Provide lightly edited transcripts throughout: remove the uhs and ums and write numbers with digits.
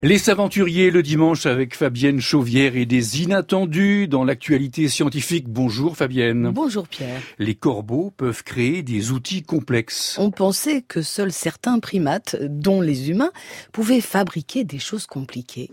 Les aventuriers le dimanche avec Fabienne Chauvière et des inattendus dans l'actualité scientifique. Bonjour Fabienne. Bonjour Pierre. Les corbeaux peuvent créer des outils complexes. On pensait que seuls certains primates, dont les humains, pouvaient fabriquer des choses compliquées.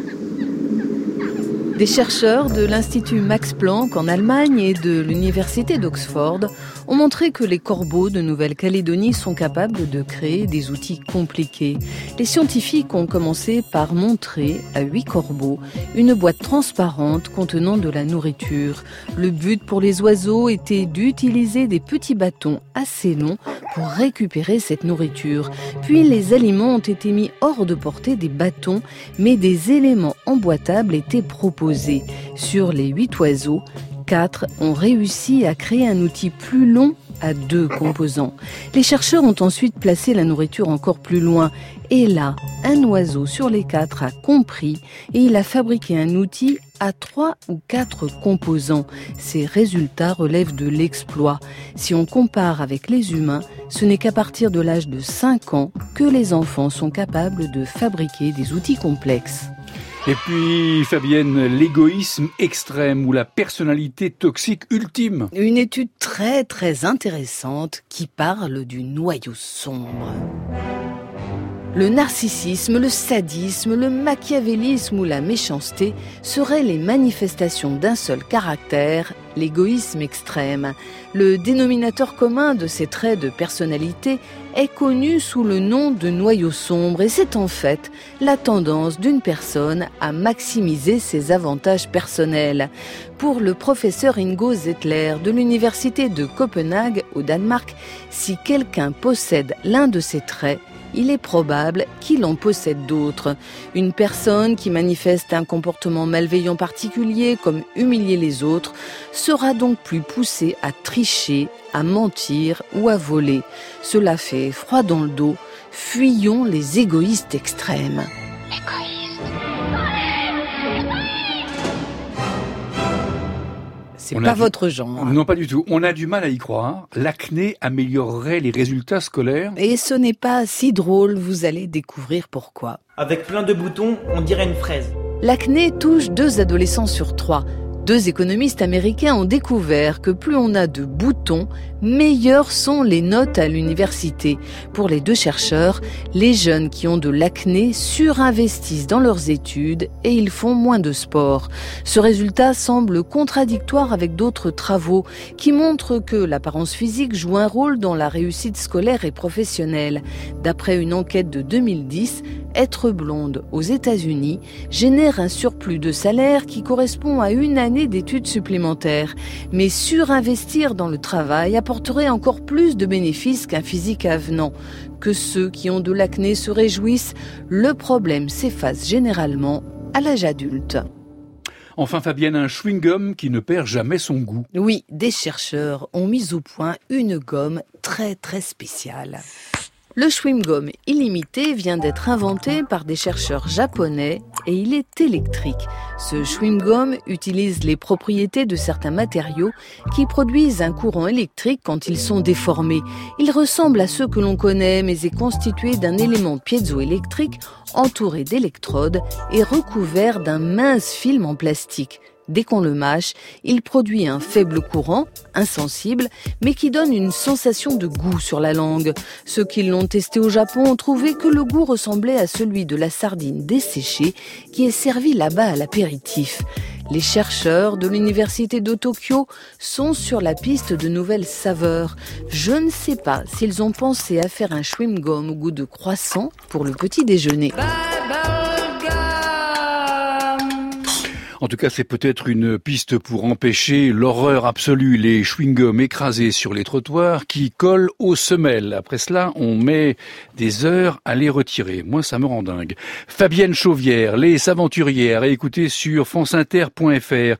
Des chercheurs de l'Institut Max Planck en Allemagne et de l'Université d'Oxford ont montré que les corbeaux de Nouvelle-Calédonie sont capables de créer des outils compliqués. Les scientifiques ont commencé par montrer à 8 corbeaux une boîte transparente contenant de la nourriture. Le but pour les oiseaux était d'utiliser des petits bâtons assez longs pour récupérer cette nourriture. Puis les aliments ont été mis hors de portée des bâtons, mais des éléments emboîtables étaient proposés. Sur les 8 oiseaux, 4 ont réussi à créer un outil plus long à 2 composants. Les chercheurs ont ensuite placé la nourriture encore plus loin. Et là, un oiseau sur les 4 a compris et il a fabriqué un outil à 3 ou 4 composants. Ces résultats relèvent de l'exploit. Si on compare avec les humains, ce n'est qu'à partir de l'âge de 5 ans que les enfants sont capables de fabriquer des outils complexes. Et puis, Fabienne, l'égoïsme extrême ou la personnalité toxique ultime. Une étude très intéressante qui parle du noyau sombre. Le narcissisme, le sadisme, le machiavélisme ou la méchanceté seraient les manifestations d'un seul caractère, l'égoïsme extrême. Le dénominateur commun de ces traits de personnalité est connu sous le nom de noyau sombre et c'est en fait la tendance d'une personne à maximiser ses avantages personnels. Pour le professeur Ingo Zettler de l'université de Copenhague au Danemark, si quelqu'un possède l'un de ces traits, il est probable qu'il en possède d'autres. Une personne qui manifeste un comportement malveillant particulier, comme humilier les autres, sera donc plus poussée à tricher, à mentir ou à voler. Cela fait froid dans le dos. Fuyons les égoïstes extrêmes. C'est pas votre genre. Non, pas du tout. On a du mal à y croire. L'acné améliorerait les résultats scolaires. Et ce n'est pas si drôle, vous allez découvrir pourquoi. Avec plein de boutons, on dirait une fraise. L'acné touche 2 adolescents sur 3. 2 économistes américains ont découvert que plus on a de boutons, meilleures sont les notes à l'université. Pour les 2 chercheurs, les jeunes qui ont de l'acné surinvestissent dans leurs études et ils font moins de sport. Ce résultat semble contradictoire avec d'autres travaux qui montrent que l'apparence physique joue un rôle dans la réussite scolaire et professionnelle. D'après une enquête de 2010, être blonde aux États-Unis génère un surplus de salaire qui correspond à une année d'études supplémentaires. Mais surinvestir dans le travail apporterait encore plus de bénéfices qu'un physique avenant. Que ceux qui ont de l'acné se réjouissent, le problème s'efface généralement à l'âge adulte. Enfin, Fabienne, un chewing-gum qui ne perd jamais son goût. Oui, des chercheurs ont mis au point une gomme très spéciale. Le chewing-gum illimité vient d'être inventé par des chercheurs japonais et il est électrique. Ce chewing-gum utilise les propriétés de certains matériaux qui produisent un courant électrique quand ils sont déformés. Il ressemble à ceux que l'on connaît mais est constitué d'un élément piézoélectrique entouré d'électrodes et recouvert d'un mince film en plastique. Dès qu'on le mâche, il produit un faible courant, insensible, mais qui donne une sensation de goût sur la langue. Ceux qui l'ont testé au Japon ont trouvé que le goût ressemblait à celui de la sardine desséchée qui est servie là-bas à l'apéritif. Les chercheurs de l'université de Tokyo sont sur la piste de nouvelles saveurs. Je ne sais pas s'ils ont pensé à faire un chewing-gum au goût de croissant pour le petit déjeuner. En tout cas, c'est peut-être une piste pour empêcher l'horreur absolue, les chewing-gums écrasés sur les trottoirs qui collent aux semelles. Après cela, on met des heures à les retirer. Moi, ça me rend dingue. Fabienne Chauvière, Les Aventurières, à écouter sur franceinter.fr.